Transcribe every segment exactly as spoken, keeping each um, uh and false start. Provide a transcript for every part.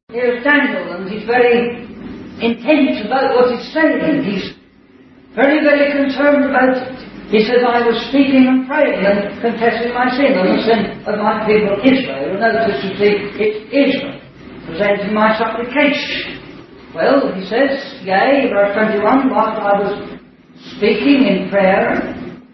Here's Daniel, and he's very intent about what he's saying. He's very, very concerned about it. He says, I was speaking and praying and confessing my sin and the sin of my people Israel. Notice, you see, it's Israel presenting my supplication. Well, he says, yea, verse twenty-one, whilst I was speaking in prayer,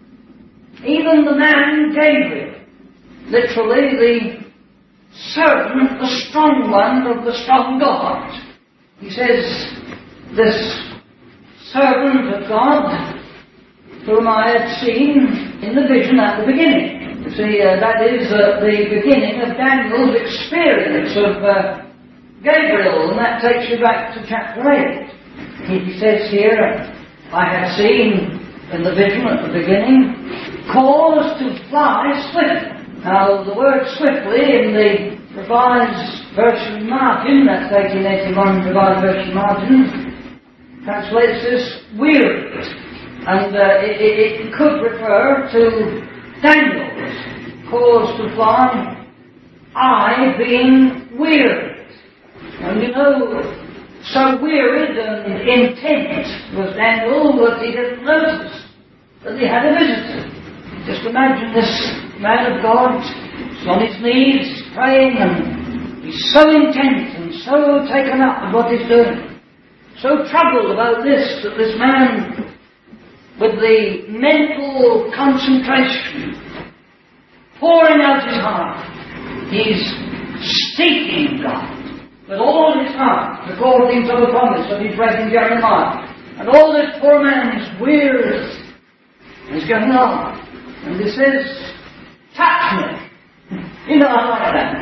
even the man Gabriel, literally the servant, the strong one of the strong God. He says, this servant of God, whom I had seen in the vision at the beginning. You see, uh, that is uh, the beginning of Daniel's experience of uh, Gabriel, and that takes you back to chapter eight. He says here, I had seen in the vision at the beginning, cause to fly swiftly. Now, the word swiftly in the Revised Version Margin, that's eighteen eighty-one Revised Version Margin, translates this wearied. And uh, it, it, it could refer to Daniel's cause to fly, I being wearied. And you know, so wearied and intent was Daniel that he didn't notice that he had a visitor. Just imagine this man of God on his knees praying, and he's so intent and so taken up with what he's doing, so troubled about this, that this man, with the mental concentration pouring out his heart, he's seeking God with all his heart, according to the promise that he's read in Jeremiah. And all this poor man is weary. He's going on. And he says, touch me. You know, I like that.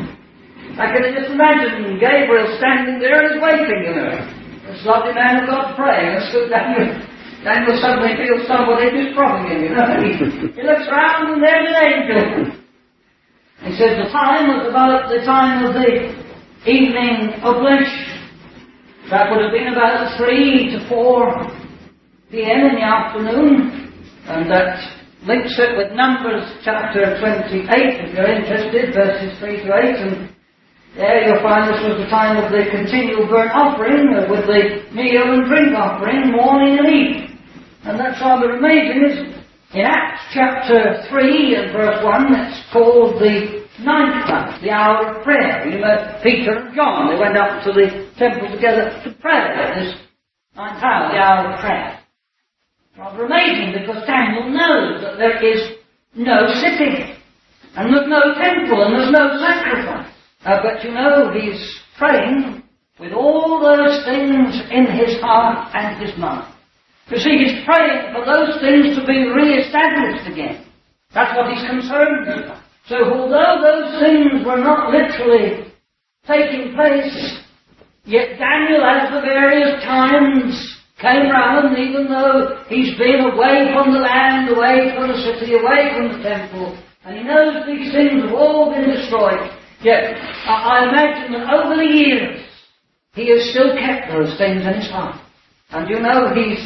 I can just imagine Gabriel standing there and he's waiting, you know. This lovely man of God praying. And so Daniel, Daniel suddenly feels somebody who's prodding him, you know. He, he looks round and there's an angel. He says the time was about the time of the evening oblation. That would have been about three to four p.m. in the afternoon, and that links it with Numbers chapter twenty-eight, if you're interested, verses three to eight, and there you'll find this was the time of the continual burnt offering, uh, with the meal and drink offering, morning and evening. And that's rather amazing, isn't it? In Acts chapter three and verse one, it's called the ninth hour, the hour of prayer. You know, Peter and John, they went up to the temple together to pray at this ninth hour, the hour of prayer. Rather amazing, because Daniel knows that there is no sitting, and there's no temple, and there's no sacrifice. Uh, but you know, he's praying with all those things in his heart and his mind. You see, he's praying for those things to be re-established again. That's what he's concerned about. So although those things were not literally taking place, yet Daniel, at the various times, came round, even though he's been away from the land, away from the city, away from the temple, and he knows these things have all been destroyed, yet I imagine that over the years he has still kept those things in his heart. And you know, he's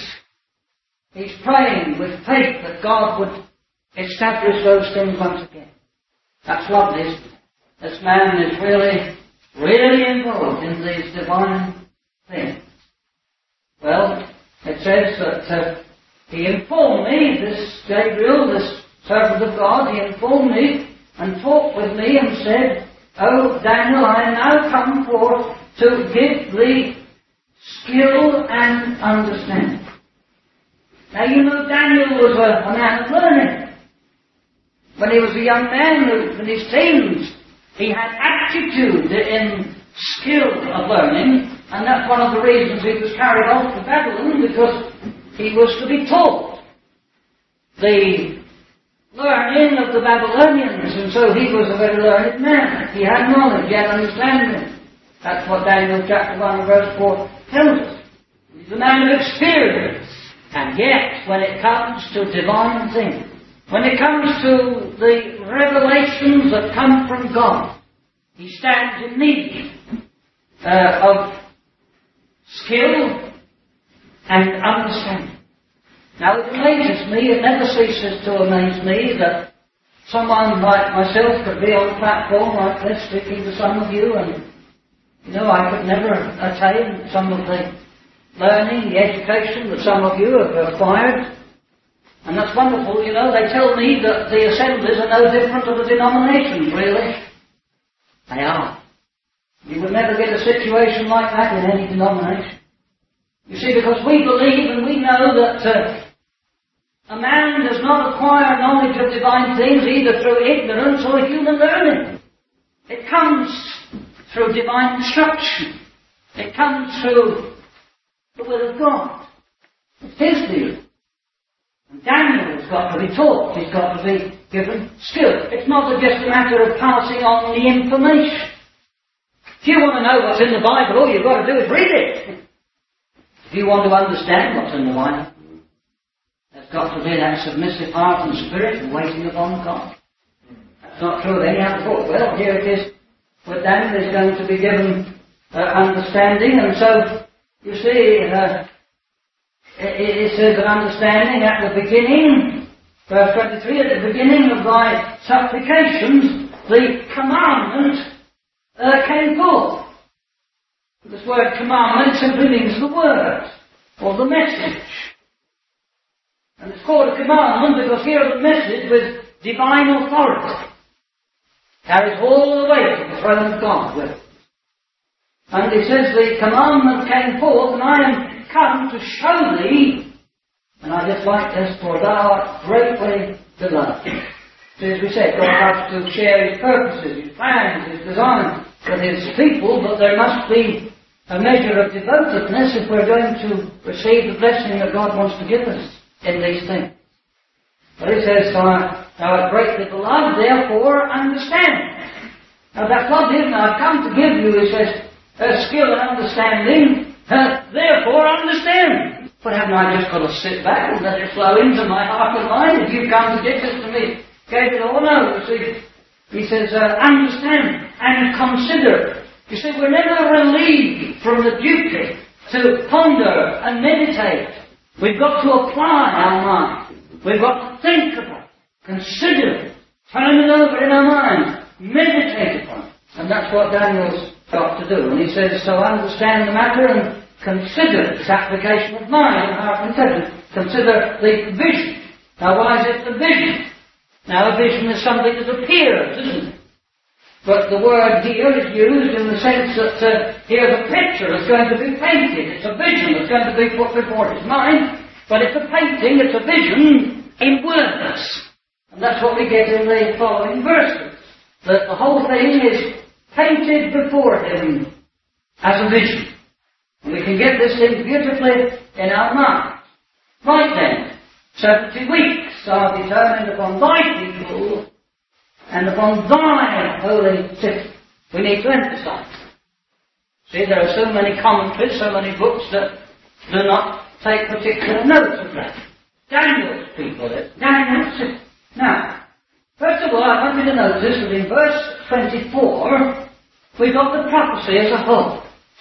he's praying with faith that God would establish those things once again. That's lovely, isn't it? This man is really, really involved in these divine things. Well, it says that uh, he informed me, this Gabriel, this servant of God, he informed me and talked with me and said, Oh, Daniel, I am now come forth to give thee skill and understanding. Now, you know, Daniel was a, a man of learning. When he was a young man, in his teens, he had aptitude in skill of learning, and that's one of the reasons he was carried off to Babylon, because he was to be taught the learning of the Babylonians, and so he was a very learned man. He had knowledge, he had understanding. That's what Daniel chapter one verse four tells us. He's a man of experience, and yet, when it comes to divine things, when it comes to the revelations that come from God, he stands in need uh, of skill and understanding. Now, it amazes me, it never ceases to amaze me, that someone like myself could be on a platform like this speaking to some of you, and You know, I could never attain some of the learning, the education that some of you have acquired. And that's wonderful, you know. They tell me that the assemblies are no different to the denominations, really. They are. You would never get a situation like that in any denomination. You see, because we believe and we know that uh, a man does not acquire knowledge of divine things either through ignorance or human learning. It comes through divine instruction. It comes through the will of God. It's His will. And Daniel has got to be taught. He's got to be given skill. It's not just a matter of passing on the information. If you want to know what's in the Bible, all you've got to do is read it. If you want to understand what's in the Bible, there's got to be that submissive heart and spirit and waiting upon God. That's not true of any other book. Well, here it is. But Daniel is going to be given uh, understanding, and so, you see, uh, it, it says that understanding at the beginning, verse twenty-three, at the beginning of thy supplications, the commandment uh, came forth. This word commandment simply means the word, or the message. And it's called a commandment because here the message with divine authority carries all the way to the throne of God with it. And he says the commandment came forth, and I am come to show thee, and I just like this, for thou art greatly beloved. So as we said, God has to share His purposes, His plans, His designs with His people, but there must be a measure of devotedness if we're going to receive the blessing that God wants to give us in these things. But He says, thou art greatly beloved, therefore understand. Now that's what it is. Now I've come to give you, He says, a skill and understanding, uh, therefore understand. But haven't I just got to sit back and let it flow into my heart and mind? If you come to give this to me, gave it all? No, you see. He says, uh, understand and consider. You see, we're never relieved from the duty to ponder and meditate. We've got to apply our mind. We've got to think about it, consider it, turn it over in our mind, meditate upon it. And that's what Daniel's got to do. And he says, so understand the matter and consider its application of mind and heart and intelligence. Consider the vision. Now, why is it the vision? Now, a vision is something that appears, isn't it? But the word here is used in the sense that uh, here's a picture that's going to be painted. It's a vision that's going to be put before his mind. But it's a painting, it's a vision in words. And that's what we get in the following verses. That the whole thing is painted before him as a vision. And we can get this thing beautifully in our minds. Right then, seventy weeks are determined upon thy people and upon thy holy city. We need to emphasize. See, there are so many commentaries, so many books that do not take particular note of that. Daniel's people, Daniel's city. Now, first of all, I want you to notice that in verse twenty-four, we've got the prophecy as a whole.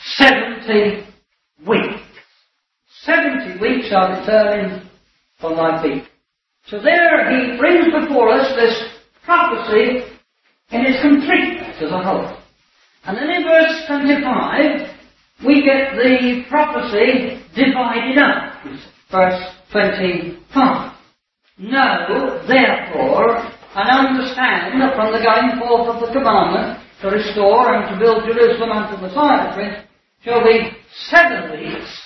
Seventy weeks. Seventy weeks are determined for thy people. So there he brings before us this prophecy in its completeness as a whole. And then in verse twenty-five, we get the prophecy divided up. Verse twenty-five. Know, therefore, and understand that from the going forth of the commandment to restore and to build Jerusalem unto the Messiah, Prince, shall be seven weeks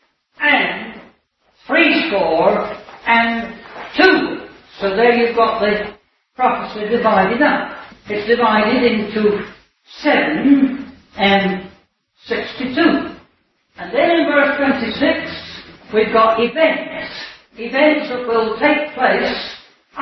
and threescore and two. So there you've got the prophecy divided up. It's divided into seven and sixty-two. And then in verse twenty-six, we've got events. Events that will take place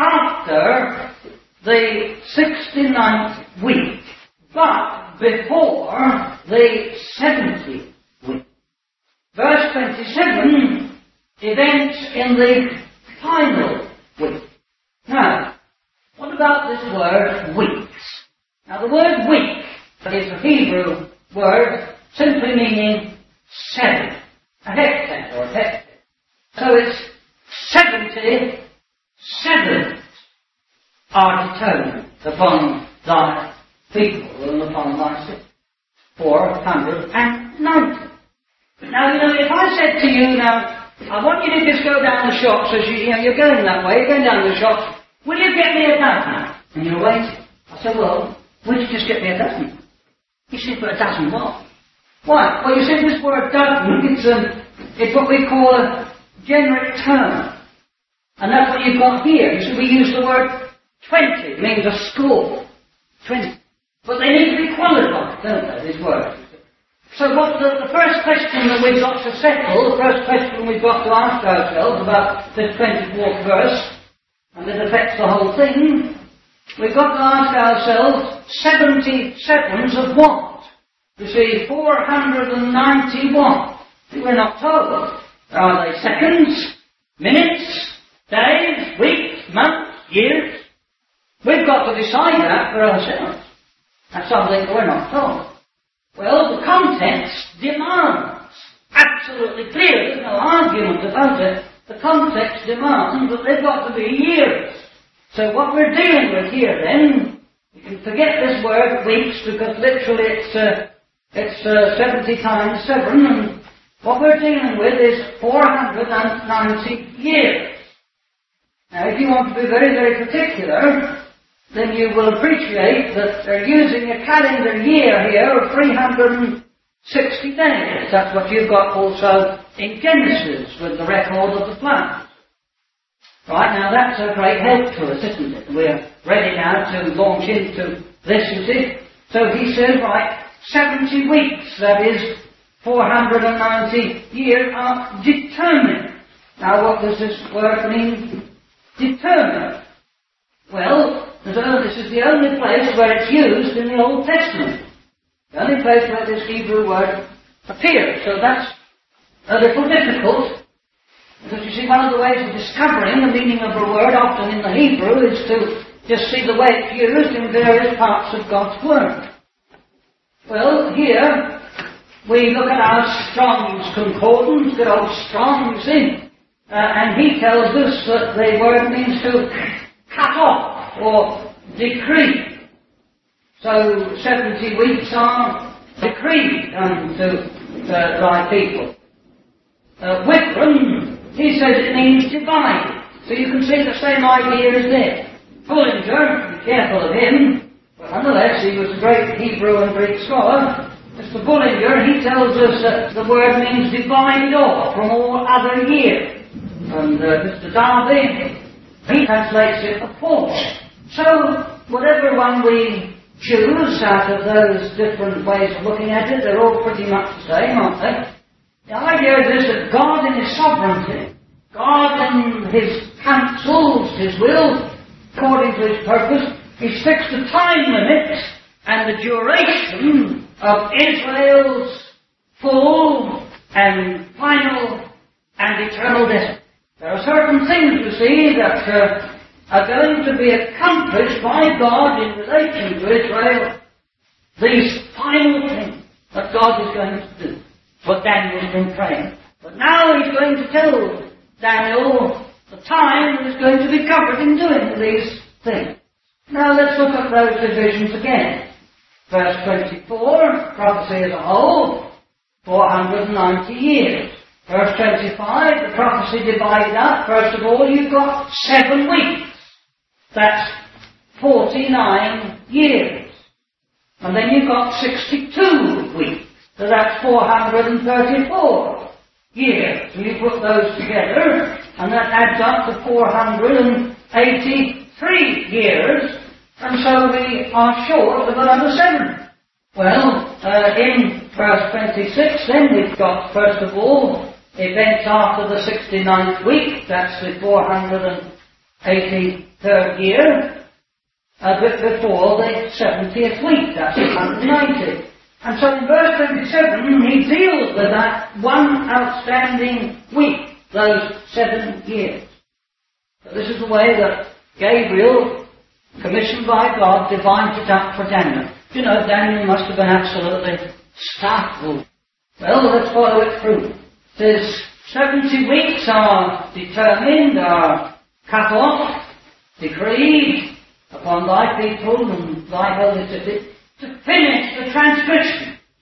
after the sixty-ninth week, but before the seventieth week. Verse twenty-seven, events in the final week. Now, what about this word weeks? Now the word week is a Hebrew word simply meaning seven. A heptad or a heptad. So it's seventy sevens are determined upon thy people and upon thy city. four hundred ninety. Now, you know, if I said to you, now, I want you to just go down the shops, as you, you know, you're going that way, you're going down the shops, will you get me a dozen? And you're waiting. I said, well, will you just get me a dozen? You said, but a dozen what? Why? Well, you see, this word dozen, it's, um, it's what we call a generic term. And that's what you've got here. You see, we use the word twenty, it means a score. Twenty. But they need to be qualified, don't they, these words? So what the, the first question that we've got to settle, the first question we've got to ask ourselves about this twenty-fourth verse, and it affects the whole thing, we've got to ask ourselves, seventy seconds of what? You see, four hundred ninety what? We're not told. Are they seconds, minutes, days, weeks, months, years? We've got to decide that for ourselves. That's something we're not told. Well, the context demands, absolutely clear, there's no argument about it, the context demands that they've got to be years. So what we're dealing with here then, you can forget this word weeks because literally it's uh, it's uh, seventy times seven, and what we're dealing with is four hundred ninety years. Now if you want to be very, very particular, then you will appreciate that they're using a calendar year here of three hundred sixty days. That's what you've got also in Genesis with the record of the flood. Right, now that's a great help to us, isn't it? We're ready now to launch into this, you see. So he says, right, seventy weeks, that is four hundred ninety years, are determined. Now what does this word mean? Determined. Well, this is the only place where it's used in the Old Testament. The only place where this Hebrew word appears. So that's a little difficult. Because you see, one of the ways of discovering the meaning of a word, often in the Hebrew, is to just see the way it's used in various parts of God's Word. Well, here, we look at our Strong's Concordance, good old Strong, you see, uh, and he tells us that the word means to cut off or decree. So seventy weeks are decreed unto uh, thy people. Uh, Whitlam, he says it means divide. So you can see the same idea is there. Bullinger, be careful of him, but nonetheless he was a great Hebrew and Greek scholar. Mister Bullinger, he tells us that the word means divided off from all other years. And uh, Mister Darby, he translates it apportioned. So, whatever one we choose out of those different ways of looking at it, they're all pretty much the same, aren't they? The idea is this, that God in His sovereignty, God in His counsels, His will, according to His purpose, He's fixed a time limit and the duration of Israel's full and final and eternal destiny. There are certain things, you see, that uh, are going to be accomplished by God in relation to Israel. These final things that God is going to do. What Daniel's been praying. But now he's going to tell Daniel the time that is going to be covered in doing these things. Now let's look at those divisions again. Verse twenty-four, prophecy as a whole, four hundred ninety years. Verse twenty-five, the prophecy divided up. First of all, you've got seven weeks. That's forty-nine years. And then you've got sixty-two weeks. So that's four hundred thirty-four years. So you put those together, and that adds up to four hundred eighty-three years. And so we are short of another seven. Well, uh, in verse twenty-six, then we've got, first of all, events after the sixty-ninth week. That's the four hundred eighty-third year. A bit before the seventieth week. That's one hundred ninety. And so in verse twenty-seven, he deals with that one outstanding week, those seven years. So this is the way that Gabriel, commissioned by God, divides it up for Daniel. You know, Daniel must have been absolutely startled. Well, let's follow it through. It says, seventy weeks are determined, are cut off, decreed upon thy people and thy holy city, to finish the transgression.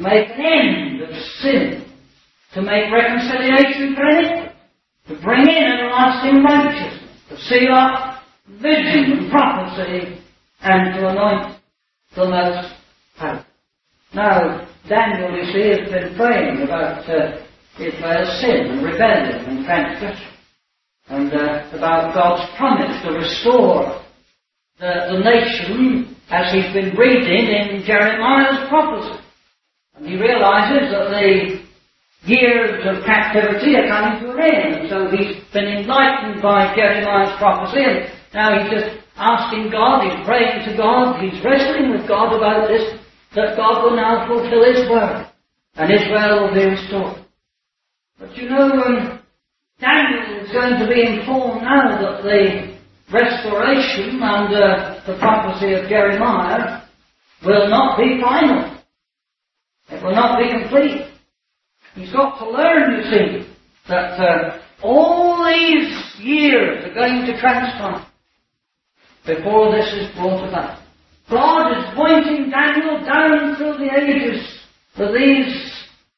make an end of sin, to make reconciliation for iniquity, to bring in everlasting righteousness, to seal up vision and prophecy, and to anoint the most holy. Now, Daniel, you see, has been praying about uh, Israel's sin and rebellion and transgression, and uh, about God's promise to restore the, the nation, as he's been reading in Jeremiah's prophecy. And he realizes that the years of captivity are coming to an end, and so he's been enlightened by Jeremiah's prophecy, and now he's just asking God, he's praying to God, he's wrestling with God about this, that God will now fulfill His word, and Israel will be restored. But you know, um, Daniel is going to be informed now that the restoration under the prophecy of Jeremiah will not be final. It will not be complete. He's got to learn, you see, that uh, all these years are going to transpire before this is brought about. God is pointing Daniel down through the ages for these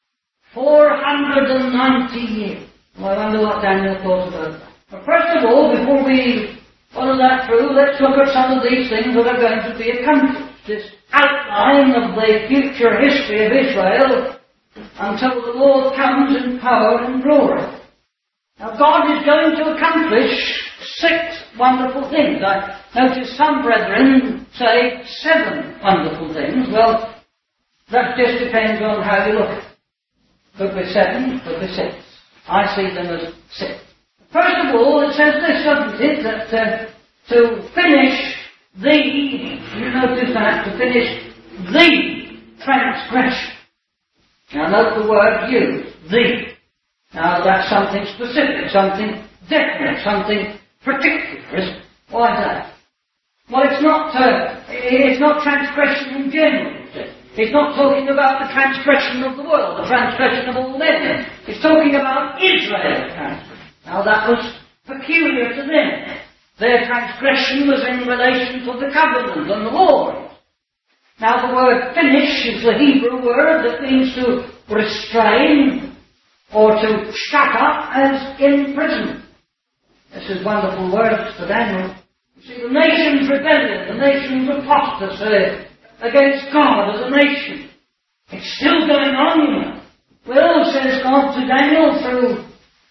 four hundred ninety years. Well, I wonder what Daniel thought about that. But first of all, before we follow that through, let's look at some of these things that are going to be accomplished. This outline of the future history of Israel until the Lord comes in power and glory. Now, God is going to accomplish six wonderful things. I notice some brethren say seven wonderful things. Well, that just depends on how you look at it. Could be seven, could be six. I see them as six. First of all, it says this, doesn't it, that uh, to finish the, you notice that, to finish the transgression. Now note the word used, the. Now that's something specific, something definite, something particular, isn't it? Why is that? Well, it's not, uh, it's not transgression in general, is it? It's not talking about the transgression of the world, the transgression of all men. It's talking about Israel's transgression. Now that was peculiar to them. Their transgression was in relation to the covenant and the law. Now the word finish is the Hebrew word that means to restrain or to shut up as in prison. This is wonderful words for Daniel. You see, the nation's rebellion, the nation's apostasy against God as a nation, it's still going on, you know. Well, says God to Daniel through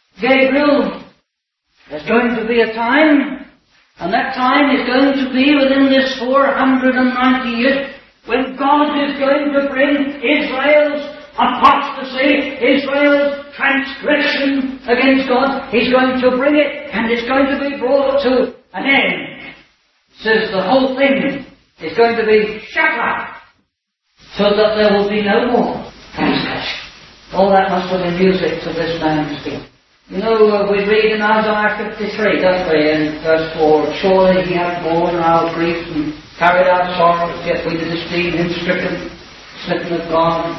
Gabriel, there's going to be a time, and that time is going to be within this four hundred ninety years, when God is going to bring Israel's apostasy, Israel's transgression against God. He's going to bring it, and it's going to be brought to an end. Says the whole thing is going to be shut up, so that there will be no more transgression. All that must have been music to this man's ear. You know, uh, we read in Isaiah fifty-three, don't we, in verse four, surely he hath borne our griefs and carried our sorrows, yet we did esteem him stricken, smitten of God,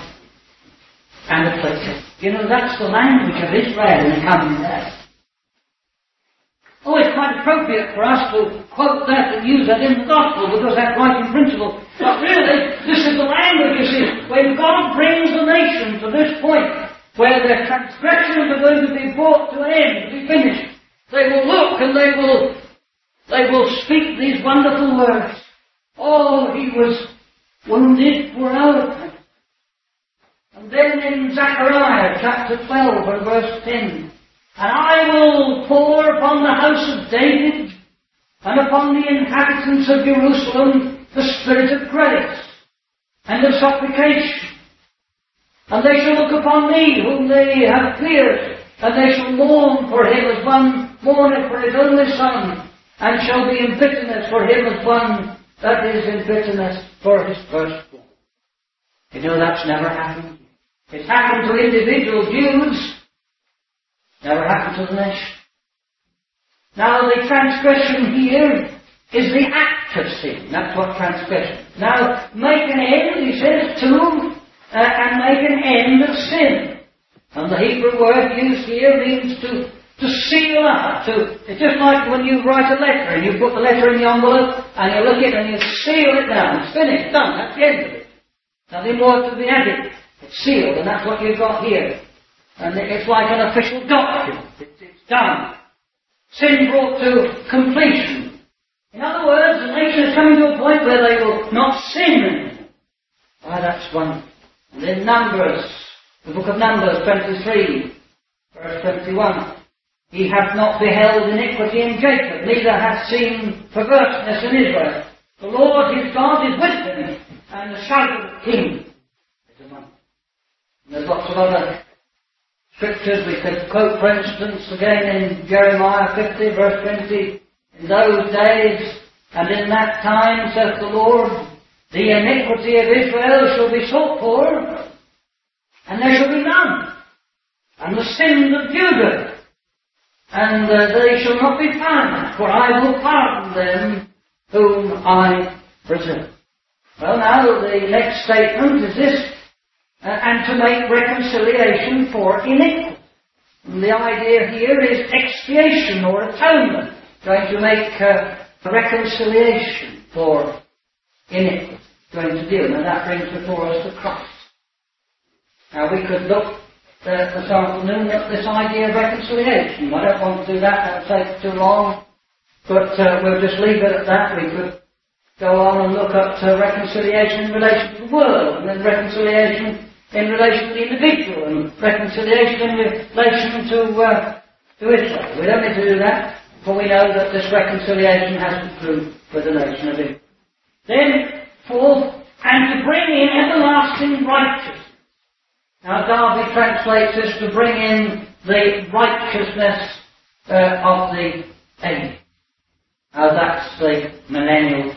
and afflicted. You know, that's the language of Israel in the coming day. Oh, it's quite appropriate for us to quote that and use that in the gospel, because that's right in principle. But really, this is the language, you see, when God brings a nation to this point, where their transgressions are going to be brought to an end, to be finished, they will look and they will, they will speak these wonderful words. Oh, he was wounded for our sins. And then in Zechariah chapter twelve and verse ten, and I will pour upon the house of David and upon the inhabitants of Jerusalem the spirit of grace and of supplication. And they shall look upon me whom they have pierced, and they shall mourn for him as one mourneth for his only son, and shall be in bitterness for him as one that is in bitterness for his firstborn. You know, that's never happened. It's happened to individual Jews, never happened to the nation. Now the transgression here is the act of sin. That's what transgression. Now, make an end, he says, to Uh, and make an end of sin. And the Hebrew word used here means to, to seal up. To, it's just like when you write a letter and you put the letter in the envelope and you look at it and you seal it down. It's finished, done, that's the end of it. Nothing more to be added. It's sealed, and that's what you've got here. And it's like an official document. It's, it's done. Sin brought to completion. In other words, the nation is coming to a point where they will not sin anymore. Why, that's wonderful. And in Numbers, the book of Numbers twenty-three, verse twenty-one, he hath not beheld iniquity in Jacob, neither hath seen perverseness in Israel. The Lord his God is with him, and the shadow of the king is among them. And there's lots of other scriptures we could quote, for instance, again in Jeremiah fifty, verse twenty, in those days and in that time, saith the Lord, the iniquity of Israel shall be sought for, and there shall be none. And the sins of Judah, and uh, they shall not be found, for I will pardon them whom I preserve. Well, now the next statement is this, uh, and to make reconciliation for iniquity. And the idea here is expiation or atonement, going to make uh, reconciliation for iniquity, going to deal. Now that brings before us the cross. Now we could look uh, this afternoon at this idea of reconciliation. I don't want to do that, that will take too long, but uh, we'll just leave it at that. We could go on and look at uh, reconciliation in relation to the world, and then reconciliation in relation to the individual, and reconciliation in relation to, uh, to Israel. We don't need to do that, for we know that this reconciliation has to do with the nation of Israel. Then, fourth, and to bring in everlasting righteousness. Now, Darby translates this to bring in the righteousness uh, of the age. Now, that's the millennial.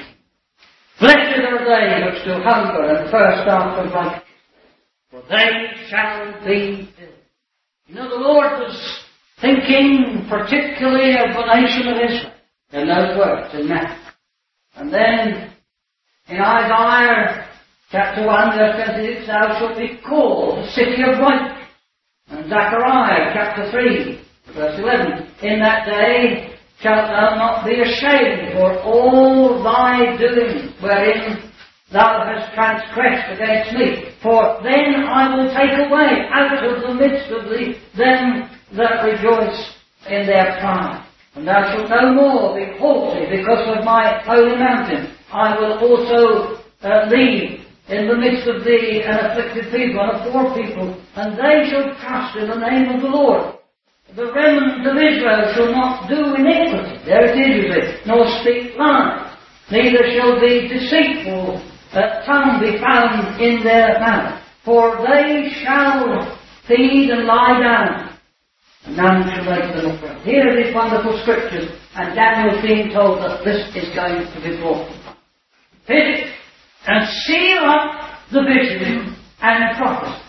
Blessed are they which do hunger and thirst after righteousness, for they shall be filled. You know, the Lord was thinking particularly of the nation of Israel in those words in Matthew. And then in Isaiah chapter one, verse twenty-six, thou shalt be called the city of righteousness. And Zechariah chapter three, verse eleven, in that day shalt thou not be ashamed for all thy doings wherein thou hast transgressed against me. For then I will take away out of the midst of thee them that rejoice in their pride. And thou shalt no more be haughty because of my holy mountain. I will also uh, leave in the midst of thee an afflicted people and a poor people, and they shall trust in the name of the Lord. The remnant of Israel shall not do iniquity. There it is, you see. Nor speak lies. Neither shall the deceitful uh, tongue be found in their mouth. For they shall feed and lie down, and none shall make them afraid. Here are these wonderful scriptures, and Daniel is being told that this is going to be brought to pass. Visit and seal up the vision and prophecy.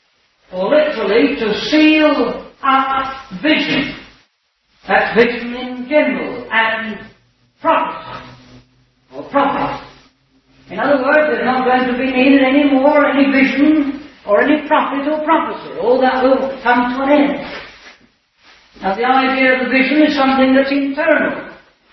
Or literally, to seal up vision. That's vision in general, and prophecy, or prophecy. In other words, there's not going to be needed any more any vision or any prophet or prophecy. All that will come to an end. Now the idea of the vision is something that's internal.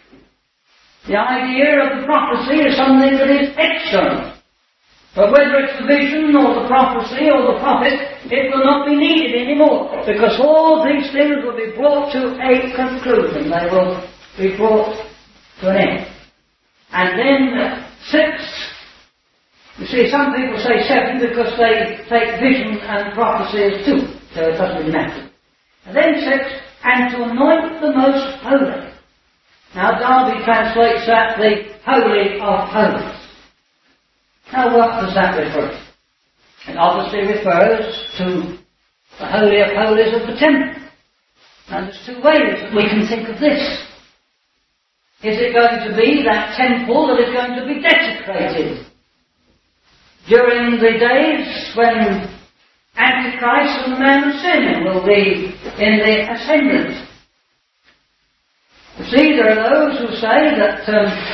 The idea of the prophecy is something that is external. But whether it's the vision or the prophecy or the prophet, it will not be needed anymore, because all these things will be brought to a conclusion. They will be brought to an end. And then uh, six, you see, some people say seven because they take vision and prophecy as two, so it doesn't really matter. And then six, and to anoint the most holy. Now Darby translates that the Holy of Holies. Now what does that refer to? It obviously refers to the Holy of Holies of the temple. And there's two ways that we can think of this. Is it going to be that temple that is going to be desecrated during the days when Antichrist and the man of sin will be in the ascendant? You see, there are those who say that um,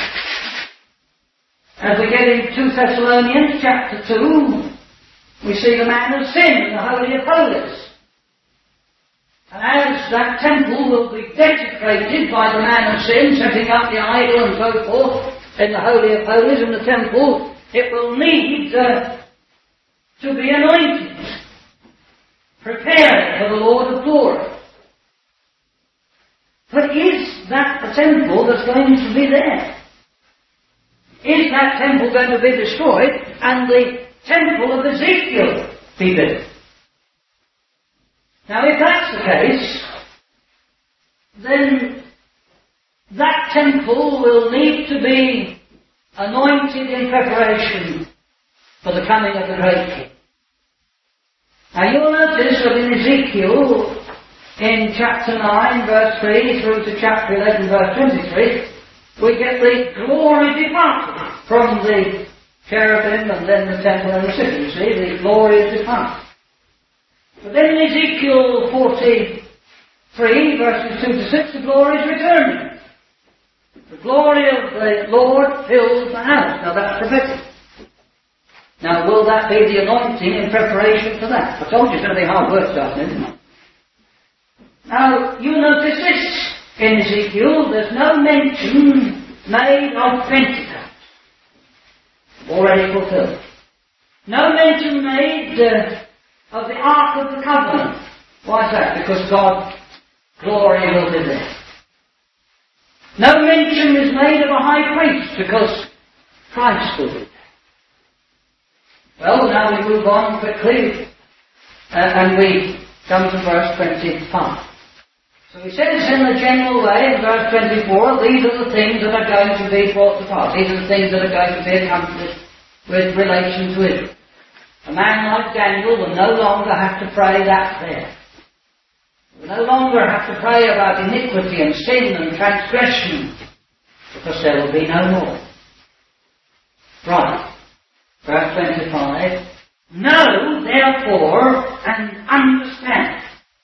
as we get into two Thessalonians chapter two, we see the man of sin, the Holy of Holies. And as that temple will be desecrated by the man of sin, setting up the idol and so forth in the Holy of Holies in the temple, it will need uh, to be anointed. preparing for the Lord of glory. But is that the temple that's going to be there? Is that temple going to be destroyed and the temple of Ezekiel be built? Now if that's the case, then that temple will need to be anointed in preparation for the coming of the great King. Now you'll notice that in Ezekiel, in chapter nine, verse three, through to chapter eleven, verse twenty-three, we get the glory departed from the cherubim and then the temple and the city. You see, the glory is departed. But then in Ezekiel forty-three, verses two to six, the glory is returning. The glory of the Lord fills the house. Now that's prophetic. Now will that be the anointing in preparation for that? I told you it's going to be hard work starting, isn't it? Now you notice this in Ezekiel, there's no mention made of Pentecost, already fulfilled. No mention made uh, of the Ark of the Covenant. Why is that? Because God's glory will be there. No mention is made of a high priest, because Christ will be there. Well, now we move on quickly, uh, and we come to verse twenty-five. So he says in the general way, in verse twenty-four, these are the things that are going to be brought to pass. These are the things that are going to be accomplished with relation to Israel. A man like Daniel will no longer have to pray that prayer. He will no longer have to pray about iniquity and sin and transgression, because there will be no more. Right. Verse twenty-five. Know, therefore, and understand.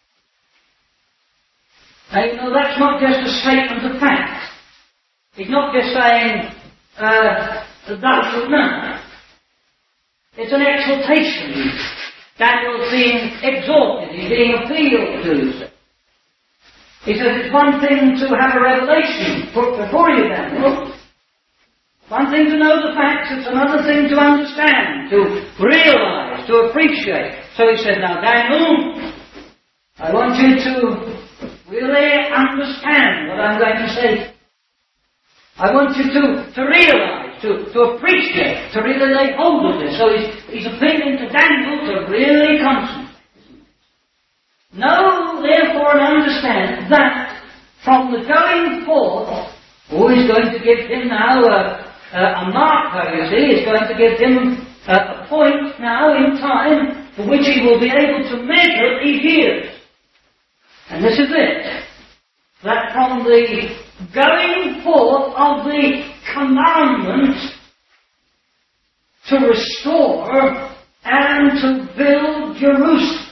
Now, you know, that's not just a statement of fact. It's not just saying, uh, thou shalt know. It's an exhortation. Daniel's being exhorted. He's being appealed to. He says it's one thing to have a revelation put before you, Daniel. One thing to know the facts, it's another thing to understand, to realize, to appreciate. So he said, now Daniel, I want you to really understand what I'm going to say. I want you to, to realize, to, to appreciate, to really lay hold of this. So he's, he's appealing to Daniel to really concentrate. Know, therefore, and understand that from the going forth, who is going to give him now a Uh, a marker, you see, is going to give him uh, a point now in time for which he will be able to measure these years. And this is it. That from the going forth of the commandment to restore and to build Jerusalem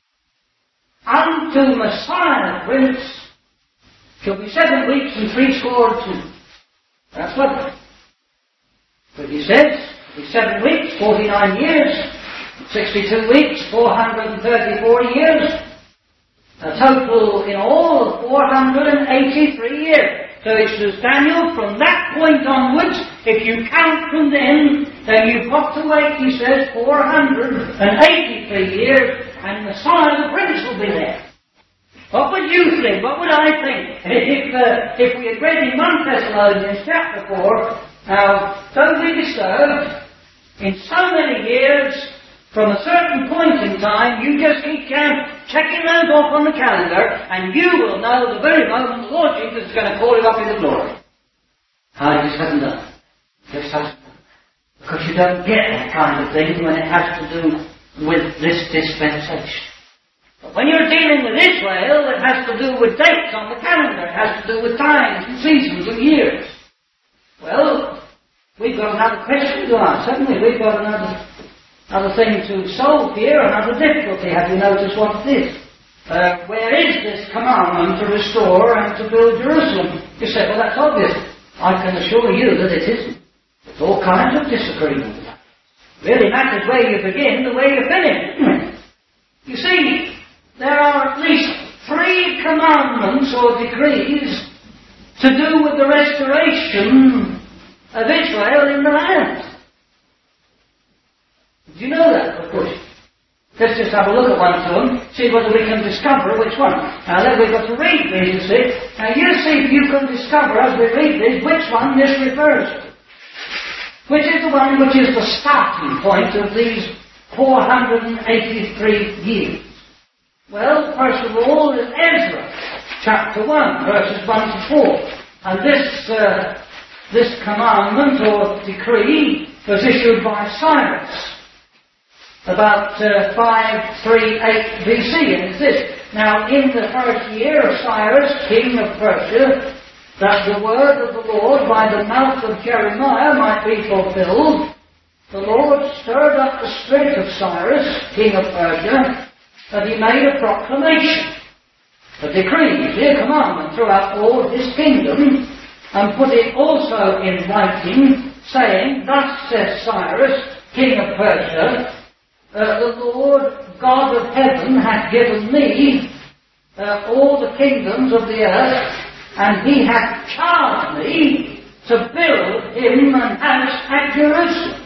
unto Messiah Prince shall be seven weeks and three score and two. That's what. But he says, it'll be seven weeks, forty-nine years, sixty-two weeks, four hundred thirty-four years, a total in all of four hundred eighty-three years. So it says, Daniel, from that point onwards, if you count from then, then you've got to wait, he says, four hundred eighty-three years, and Messiah the Prince will be there. What would you think? What would I think? If, uh, if we had read in First Thessalonians chapter four, now, don't be disturbed. In so many years, from a certain point in time, you just keep count, checking those off on the calendar, and you will know the very moment the Lord Jesus is going to call you up into glory. I just haven't done it. Just hasn't done it. Because you don't get that kind of thing when it has to do with this dispensation. But when you're dealing with Israel, it has to do with dates on the calendar. It has to do with times and seasons and years. Well, we've got another question to ask, haven't we? We've got another, another thing to solve here, another difficulty. Have you noticed what it is? Uh, where is this commandment to restore and to build Jerusalem? You say, well, that's obvious. I can assure you that it isn't. There's all kinds of disagreement about it. It really matters where you begin, the way you finish, isn't it? You see, there are at least three commandments or decrees to do with the restoration of Israel in the land. Did you know that? Of course. Let's just have a look at one of them, see whether we can discover which one. Now then we've got to read these, you see. Now you see if you can discover as we read these which one this refers to. Which is the one which is the starting point of these four hundred eighty-three years. Well, first of all is Ezra, chapter one, verses one to four. And this, uh, this commandment or decree was issued by Cyrus about uh, five thirty-eight B C, and it's this. Now, in the first year of Cyrus, king of Persia, that the word of the Lord by the mouth of Jeremiah might be fulfilled, the Lord stirred up the spirit of Cyrus, king of Persia, that he made a proclamation, a decree, a commandment throughout all his kingdom, and put it also in writing, saying, Thus says Cyrus, king of Persia, Uh, the Lord God of heaven hath given me uh, all the kingdoms of the earth, and he hath charged me to build him an house at Jerusalem,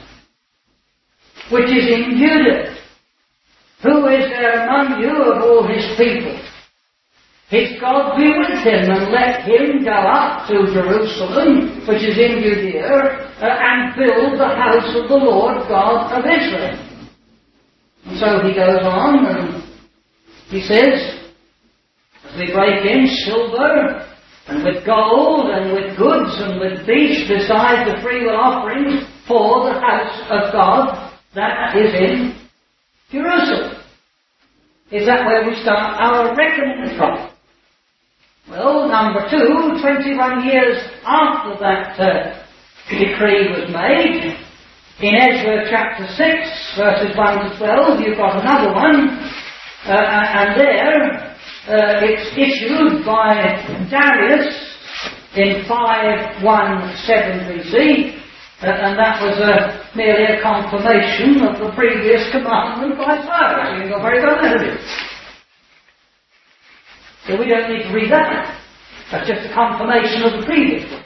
which is in Judah. Who is there among you of all his people? His God be with him, and let him go up to Jerusalem, which is in Judea, uh, and build the house of the Lord God of Israel. And so he goes on and he says, as we break in silver and with gold and with goods and with beasts besides the freewill offerings for the house of God that is in Jerusalem. Is that where we start our reckoning from? Well, number two, twenty-one years after that uh, decree was made, in Ezra chapter six, verses one to twelve, you've got another one, uh, and there uh, it's issued by Darius in five seventeen B C, uh, and that was uh, merely a confirmation of the previous commandment by Cyrus. You can go very well ahead of it. So we don't need to read that. That's just a confirmation of the previous one.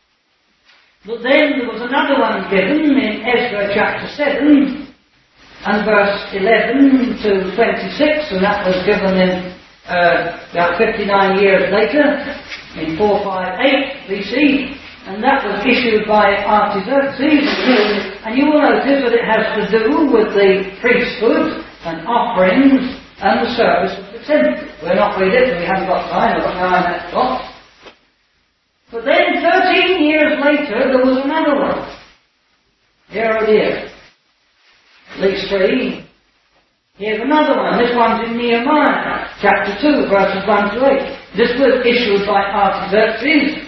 But then there was another one given in Ezra chapter seven and verse eleven to twenty-six, and that was given in uh, about fifty-nine years later, in four fifty-eight B C, and that was issued by Artaxerxes. And you will notice that it has to do with the priesthood and offerings and the service of the temple. We're not reading it, we haven't got time, I've got nine minutes off. But then, thirteen years later, there was another one. Here it is. At least three. Here's another one. This one's in Nehemiah, chapter two, verses one to eight. This was issued by Artaxerxes.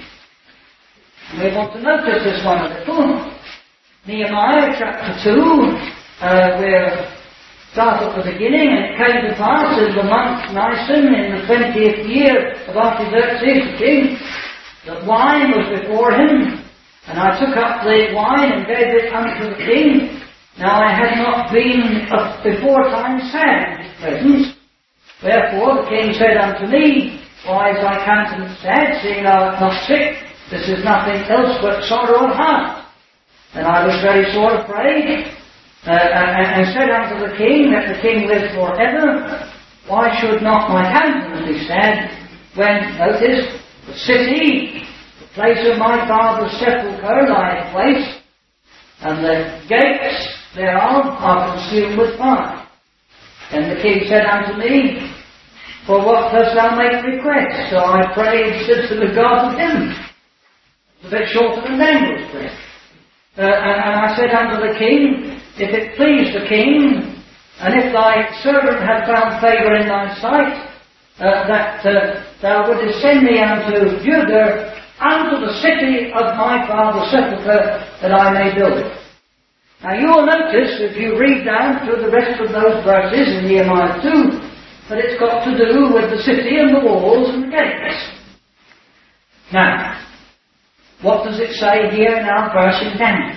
And we want to notice this one a little. Nehemiah, chapter two, uh, we'll start at the beginning. And it came to pass in the month Nisan, in the twentieth year of Artaxerxes the king, that wine was before him, and I took up the wine and gave it unto the king. Now I had not been up before time sad in his presence. Wherefore the king said unto me, Why is thy countenance sad, seeing thou art not sick? This is nothing else but sorrow of heart. And I was very sore afraid, uh, and, and said unto the king, Let the king live forever. Why should not my countenance be sad, when, notice, the city, the place of my father's sepulchre, lieth waste, and the gates thereof are consumed with fire. Then the king said unto me, For what dost thou make request? So I prayed, said to the God of heaven. It's a bit shorter than Daniel's prayer. Uh, and, and I said unto the king, If it please the king, and if thy servant had found favour in thy sight, Uh, that uh, thou wouldest send me unto Judah, unto the city of my father's sepulchre, that I may build it. Now you will notice, if you read down through the rest of those verses in Nehemiah two, that it's got to do with the city and the walls and the gates. Now, what does it say here in our verse in Daniel?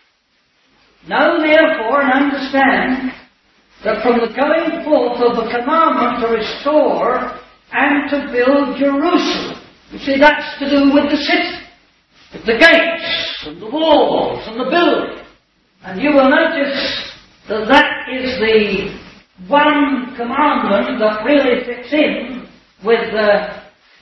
Know therefore and understand that from the going forth of the commandment to restore and to build Jerusalem, you see, that's to do with the city, with the gates and the walls and the building. And you will notice that that is the one commandment that really fits in with uh,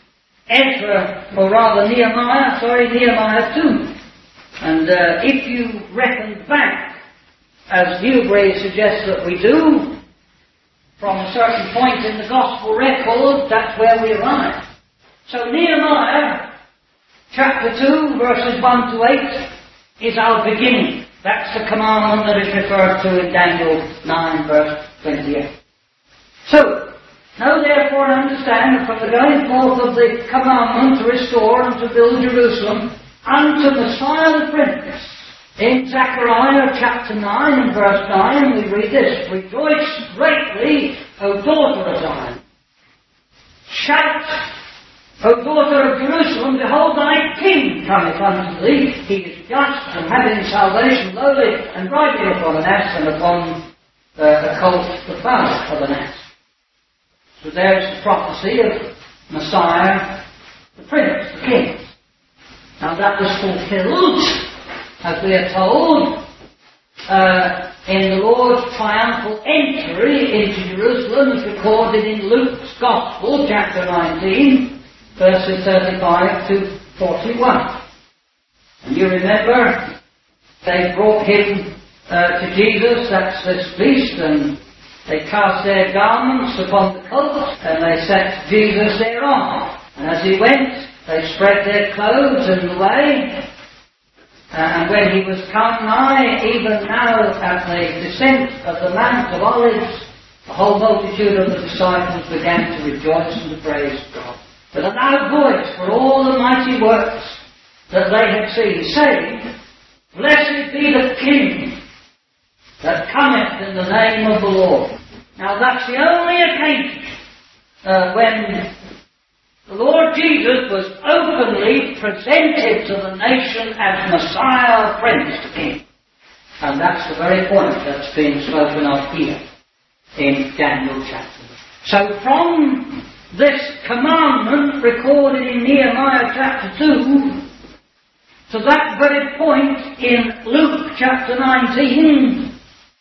Ezra, or rather Nehemiah, sorry, Nehemiah two. And uh, if you reckon back, as Newbury suggests that we do, from a certain point in the Gospel record, that's where we arrive. So Nehemiah, chapter two, verses one to eight, is our beginning. That's the commandment that is referred to in Daniel nine, verse twenty-eight. So, know therefore and understand that from the going forth of the commandment to restore and to build Jerusalem unto Messiah the Prince, in Zechariah chapter nine and verse nine, we read this: Rejoice greatly, O daughter of Zion. Shout, O daughter of Jerusalem, behold thy king cometh unto thee. He is just and having salvation, lowly, and riding upon an ass, and upon uh, a colt the foal of an ass. So there's the prophecy of Messiah, the Prince, the King. Now that was fulfilled, as we are told, uh, in the Lord's triumphal entry into Jerusalem, is recorded in Luke's Gospel, chapter nineteen, verses thirty-five to forty-one. And you remember, they brought him uh, to Jesus, that's this beast, and they cast their garments upon the colt, and they set Jesus thereon. And as he went, they spread their clothes in the way. Uh, and when he was come nigh, even now at the descent of the Mount of Olives, the whole multitude of the disciples began to rejoice and to praise God with a loud voice for all the mighty works that they had seen, saying, Blessed be the King that cometh in the name of the Lord. Now that's the only occasion uh, when the Lord Jesus was openly presented to the nation as Messiah, Prince, the King. And that's the very point that's being spoken of here in Daniel chapter. So from this commandment recorded in Nehemiah chapter two, to that very point in Luke chapter nineteen,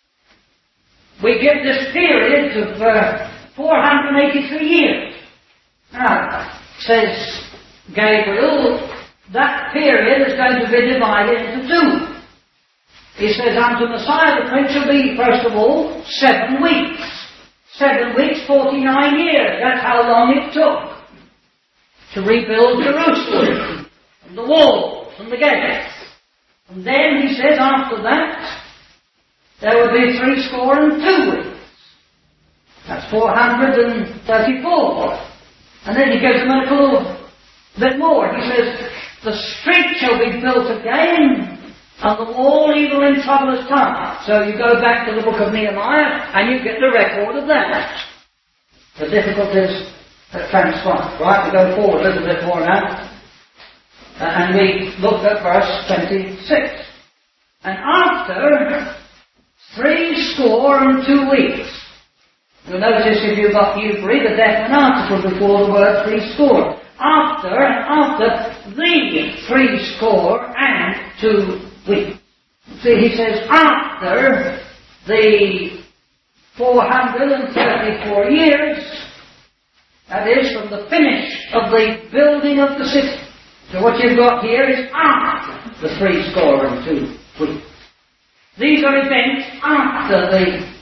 we get this period of uh, four hundred eighty-three years. Now, says Gabriel, that period is going to be divided into two. He says, unto Messiah the Prince shall be, first of all, seven weeks. Seven weeks, forty-nine years. That's how long it took to rebuild Jerusalem, and the walls, and the gates. And then, he says, after that, there will be three score and two weeks. That's four hundred thirty-four. And then he gives them a little bit more. He says, the street shall be built again, and the wall even in troublous times. So you go back to the book of Nehemiah, and you get the record of that. The difficulties that transpire. Right, we go forward a little bit more now. Uh, and we look at verse twenty-six. And after three score and two weeks, you'll notice if you've got Newbury, the definite article before the word three score. After, after the three score and two weeks. See, he says after the four hundred thirty-four years, that is from the finish of the building of the city. So what you've got here is after the three score and two weeks. These are events after the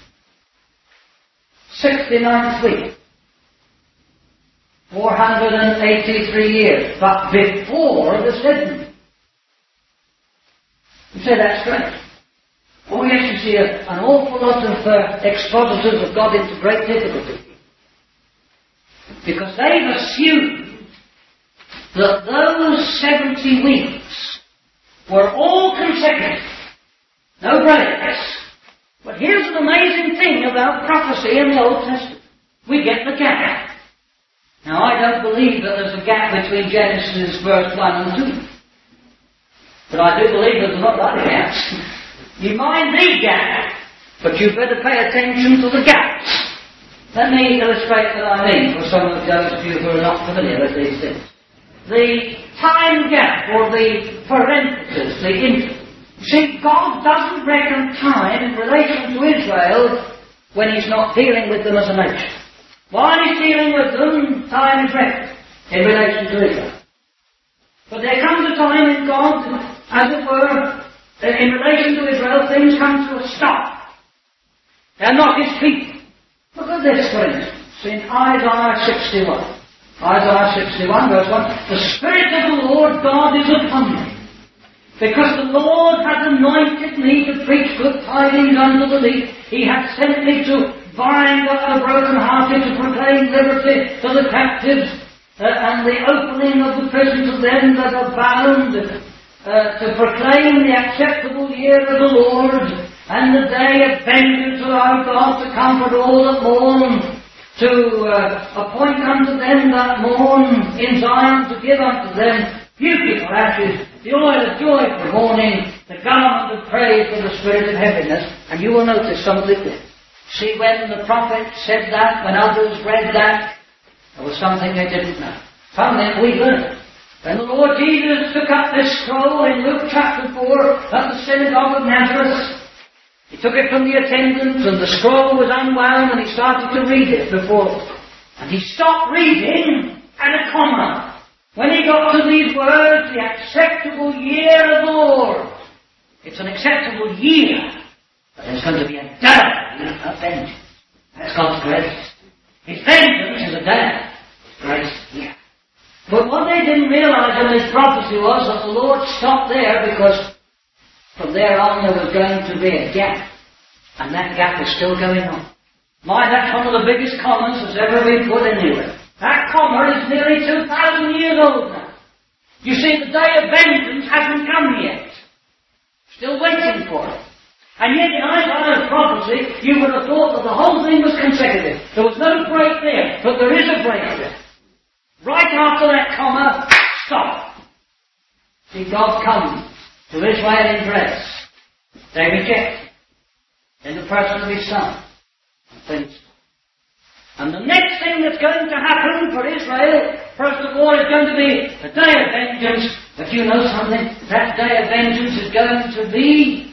sixty-ninth week. four hundred eighty-three years. But before the seventy. You say that's strange. Oh yes, you see, a, an awful lot of uh, expositors have got into great difficulty. Because they've assumed that those seventy weeks were all consecutive. No breaks. But here's an amazing thing about prophecy in the Old Testament. We get the gap. Now, I don't believe that there's a gap between Genesis verse one and two. But I do believe there's a lot of other gaps. You mind the gap, but you better pay attention to the gaps. Let me illustrate what I mean for some of those of you who are not familiar with these things. The time gap, or the parenthesis, the interval. See, God doesn't reckon time in relation to Israel when He's not dealing with them as a nation. While He's dealing with them, time is reckoned in relation to Israel. But there comes a time in God, as it were, that in relation to Israel, things come to a stop. They're not His people. Look at this, for instance, in Isaiah sixty-one. Isaiah sixty-one, verse one. The Spirit of the Lord God is upon me, because the Lord hath anointed me to preach good tidings unto the meek. He hath sent me to bind up the brokenhearted, to proclaim liberty to the captives, uh, and the opening of the prisons of them that are bound, uh, to proclaim the acceptable year of the Lord, and the day of vengeance of our God, to comfort all that mourn, to uh, appoint unto them that mourn in Zion, to give unto them beauty for ashes, the oil of joy for mourning, the garment of praise for the spirit of heaviness. And you will notice something there. See, when the prophet said that, when others read that, there was something they didn't know. Something we learned. When the Lord Jesus took up this scroll in Luke chapter four at the synagogue of Nazareth, He took it from the attendants, and the scroll was unwound, and He started to read it before them. And He stopped reading at a comma. When He got to these words, the acceptable year of the Lord. It's an acceptable year, but there's going to be a day of vengeance. That's God's grace. His vengeance is a day. His grace is here. But what they didn't realize in this prophecy was that the Lord stopped there, because from there on there was going to be a gap. And that gap is still going on. My, that's one of the biggest commas that's ever been put anywhere. That comma is nearly two thousand years old now. You see, the day of vengeance hasn't come yet. Still waiting for it. And yet in Isaiah's prophecy, you would have thought that the whole thing was consecutive. There was no break there, but there is a break there. Right after that comma, stop. See, God comes to Israel in grace. They reject Him in the person of His Son. And things. And the next thing that's going to happen for Israel, first of all, is going to be the day of vengeance. But you know something? That day of vengeance is going to be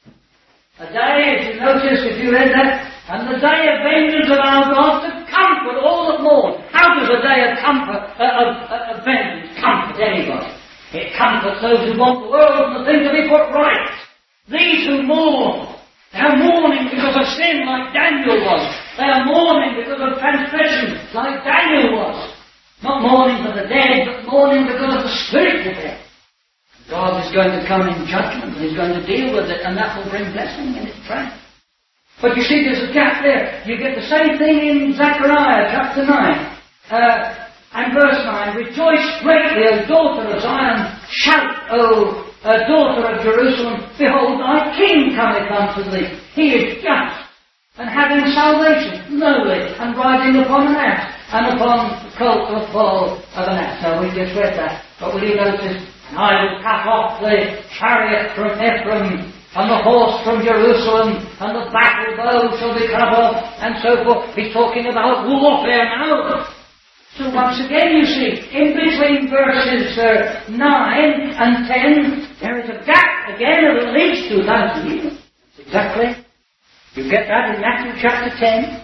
a day, as you notice if you read that, and the day of vengeance of our God to comfort all that mourn. How does a day of comfort, uh, of, uh, of vengeance comfort anybody? It comforts those who want the world and the thing to be put right. These who mourn, they are mourning because of sin, like Daniel was. They are mourning because of transgression, like Daniel was. Not mourning for the dead, but mourning because of the spirit of death. God is going to come in judgment, and He's going to deal with it, and that will bring blessing in its train. But you see, there's a gap there. You get the same thing in Zechariah chapter nine. Uh, and verse nine. Rejoice greatly, O daughter of Zion. Shout, O uh, daughter of Jerusalem. Behold, thy king cometh unto thee. He is just, and having salvation, lowly, and riding upon an ass, and upon the colt or foal of an ass. So we just read that. But will you notice? And I will cut off the chariot from Ephraim, and the horse from Jerusalem, and the battle bow shall be cut off, and so forth. He's talking about warfare now. So once again, you see, in between verses uh, nine and ten, there is a gap again of at least two thousand years. Exactly. You get that in Matthew chapter ten.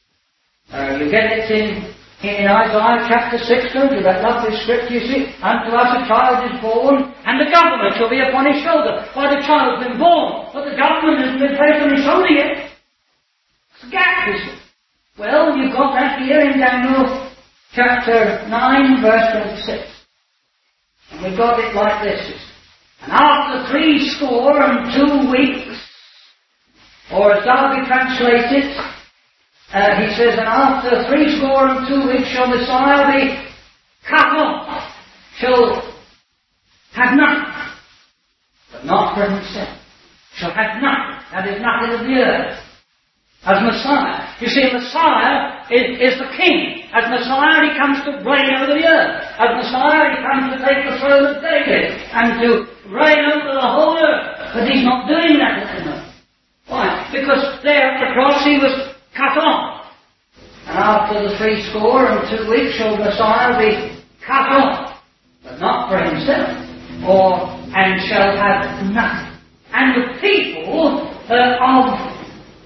Uh, you get it in, in Isaiah chapter six, don't you? That lovely script, you see. Unto us a child is born, and the government shall be upon his shoulder. Why, the child's been born, but the government hasn't been placed on his shoulder yet. It's a gap, you see. Well, you've got that here in Daniel chapter nine, verse twenty-six. And we've got it like this. And after three score and two weeks, or as Darby translates it, uh, he says, and after three score and two weeks shall Messiah be cut off, shall have nothing, but not for himself. Shall have nothing, that is nothing of the earth. As Messiah. You see, Messiah is, is the king. As Messiah, he comes to reign over the earth. As Messiah, he comes to take the throne of David and to reign over the whole earth. But he's not doing that at the moment. Why? Because there at the cross he was cut off. And after the three score and two weeks shall Messiah be cut off, but not for himself, or and shall have nothing. And the people uh, of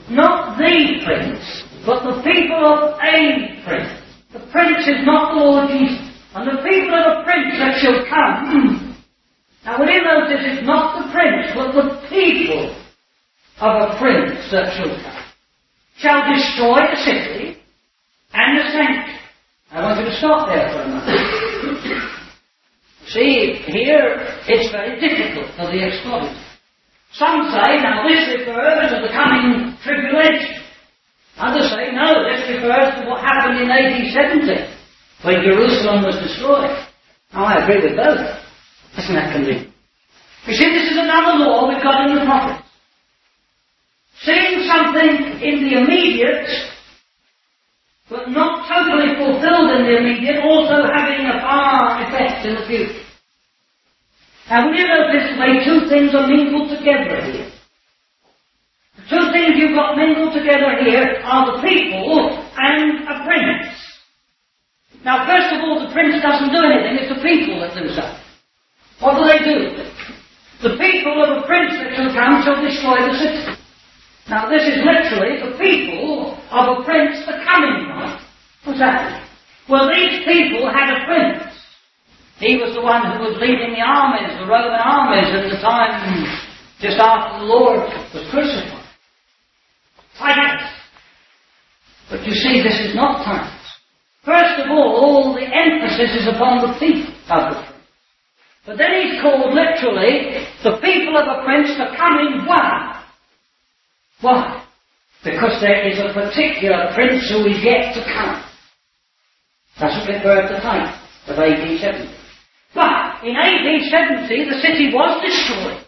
not the prince, but the people of a prince. The prince is not the Lord Jesus. And the people of a prince that shall come. Now will you notice it's not the prince, but the people of a prince that shall come. Shall destroy the city and the sanctuary. I want you to stop there for a moment. See, here it's very difficult for the expositor. Some say, now this refers to the coming tribulation. Others say, no, this refers to what happened in A D seventy, when Jerusalem was destroyed. Now I agree with both. Isn't that convenient? You see, this is another law we've got in the prophets. Seeing something in the immediate, but not totally fulfilled in the immediate, also having a far effect in the future. Now will you notice the way two things are mingled together here? The two things you've got mingled together here are the people and a prince. Now first of all, the prince doesn't do anything, it's the people that do something. What do they do? The people of a prince that shall come shall destroy the city. Now this is literally the people of a prince, the coming one. What's that? Well, these people had a prince. He was the one who was leading the armies, the Roman armies, at the time just after the Lord was crucified. Titus. But you see, this is not Titus. First of all, all the emphasis is upon the people of the prince. But then he's called literally the people of a prince, the coming one. Why? Because there is a particular prince who is yet to come. Doesn't refer to Titus of A D seventy. But in A D seventy, the city was destroyed.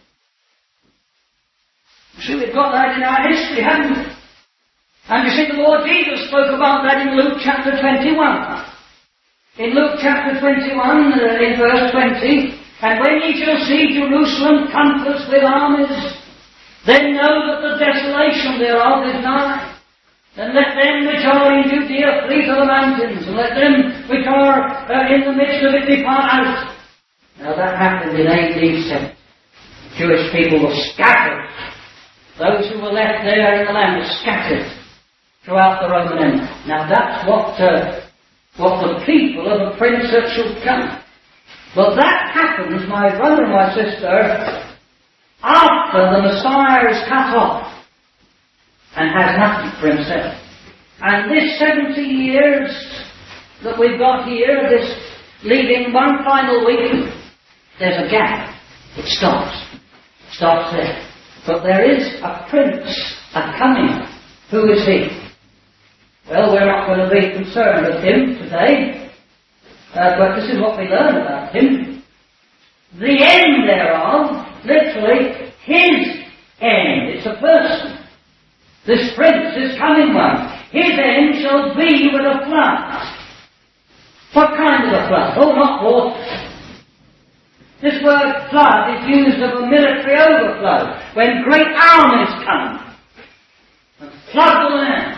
You see, we've got that in our history, haven't we? And you see, the Lord Jesus spoke about that in Luke chapter twenty-one. In Luke chapter twenty-one, uh, in verse twenty, and when ye shall see Jerusalem compassed with armies, then know that the desolation thereof is nigh. And let them which are in Judea flee to the mountains, and let them which are uh, in the midst of it depart out. Now that happened in A D seventy. Jewish people were scattered. Those who were left there in the land were scattered throughout the Roman Empire. Now that's what uh, what the people of a prince that shall come. But that happens, my brother and my sister, after the Messiah is cut off and has nothing for himself. And this seventy years that we've got here, this leaving one final week, there's a gap. It stops. It stops there. But there is a prince a coming. Who is he? Well, we're not going to be concerned with him today, uh, but this is what we learn about him. The end thereof, literally, his end. It's a person. This prince, this coming one, his end shall be with a flood. What kind of a flood? Oh, not water. This word flood is used of a military overflow, when great armies come and flood the land.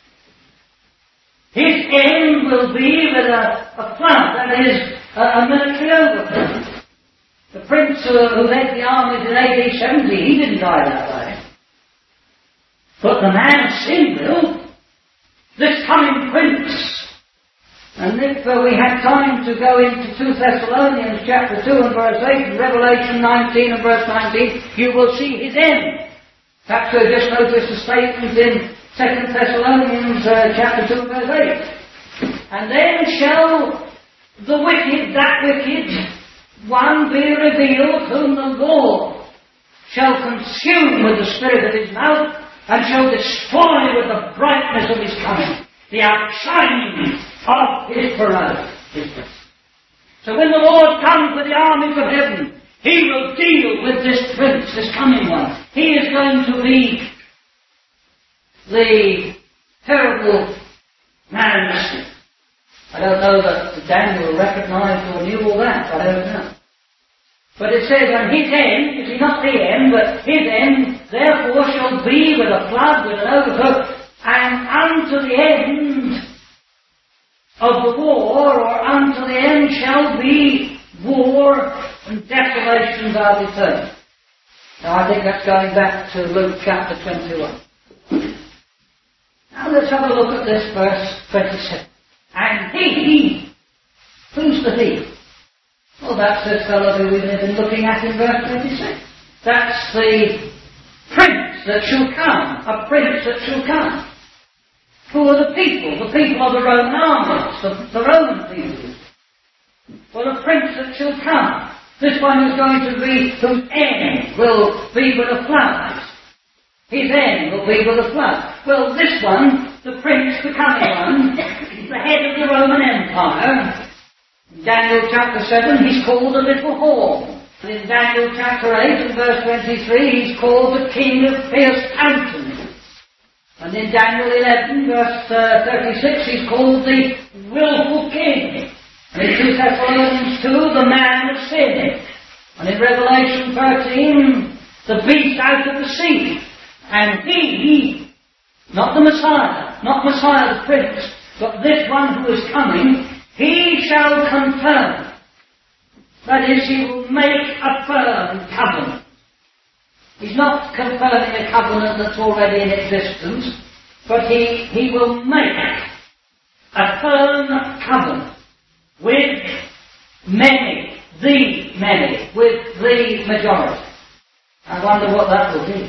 His end will be with a, a flood, that is, a, a military overflow. The prince uh, who led the armies in A D seventy, he didn't die that way. But the man of sin will, this coming prince. And if uh, we had time to go into Second Thessalonians chapter two and verse eight and Revelation nineteen and verse nineteen, you will see his end. Perhaps we'll just notice the statement in Second Thessalonians uh, chapter two and verse eight. And then shall the wicked, that wicked one be revealed, whom the Lord shall consume with the spirit of his mouth, and shall destroy with the brightness of his coming, the outshining of his prerogative. So when the Lord comes with the armies of heaven, he will deal with this prince, this coming one. He is going to be the terrible man of sin. I don't know that Daniel recognized or knew all that. I don't know. But it says, and his end, you see, not the end, but his end, therefore shall be with a flood, with an overflow, and unto the end of the war, or unto the end shall be war, and desolations are determined. Now I think that's going back to Luke chapter twenty-one. Now let's have a look at this verse twenty-seven. And he, who's the he? Well, that's this fellow who we've been looking at in verse twenty-six. That's the prince that shall come, a prince that shall come. Who are the people? The people of the Roman armies, the, the Roman people. Well, the prince that shall come. This one is going to be, whose end will be with a flood. His end will be with a flood. Well, this one, the prince, the coming one, the head of the Roman Empire. In Daniel chapter seven, he's called the little horn. And in Daniel chapter eight and verse twenty-three, he's called the king of fierce countenance. And in Daniel eleven, verse uh, thirty-six, he's called the willful king. And in two Thessalonians two, the man of sin. And in Revelation thirteen, the beast out of the sea. And he, not the Messiah, not Messiah the Prince, but this one who is coming, he shall confirm. That is, he will make a firm covenant. He's not confirming a covenant that's already in existence, but he, he will make a firm covenant with many, the many, with the majority. I wonder what that will be.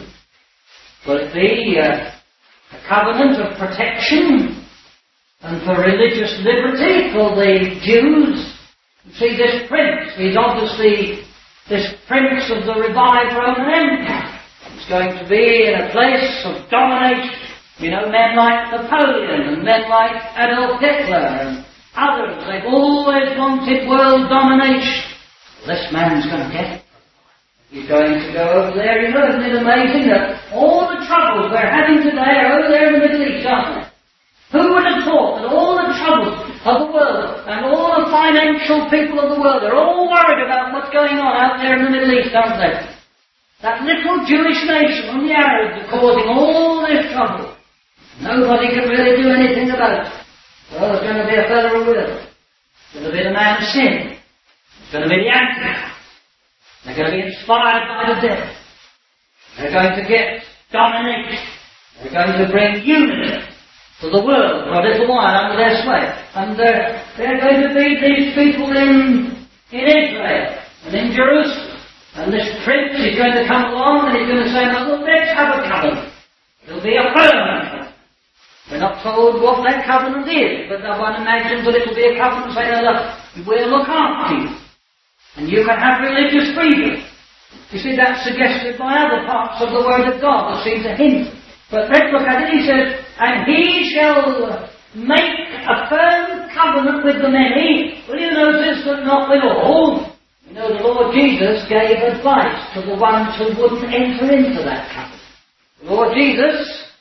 Will it be uh, a covenant of protection and for religious liberty for the Jews? You see, this prince, he's obviously this prince of the revived Roman Empire. He's going to be in a place of domination. You know, men like Napoleon and men like Adolf Hitler and others, they've always wanted world domination. This man's going to get it. He's going to go over there. You know, isn't it amazing that all the troubles we're having today are over there in the Middle East, aren't they? Who would have thought that all the troubles of the world and all the financial people of the world are all worried about what's going on out there in the Middle East, aren't they? That little Jewish nation and the Arabs are causing all this trouble. Nobody can really do anything about it. Well, there's going to be a fellow who will. There's going to be the man of sin. There's going to be the Antichrist. They're going to be inspired by the devil. They're going to get domination. They're going to bring unity to the world for a little while under their sway. And uh, they're going to be these people in, in Israel and in Jerusalem. And this prince is going to come along and he's going to say, well, let's have a covenant. It'll be a covenant. We're not told what that covenant is, but one imagines that it'll be a covenant saying, look, we'll look after you. And you can have religious freedom. You see, that's suggested by other parts of the Word of God that seem to hint. But let's look at it. He says, and he shall make a firm covenant with the many. Will you notice that not with all? You know, the Lord Jesus gave advice to the ones who wouldn't enter into that covenant. The Lord Jesus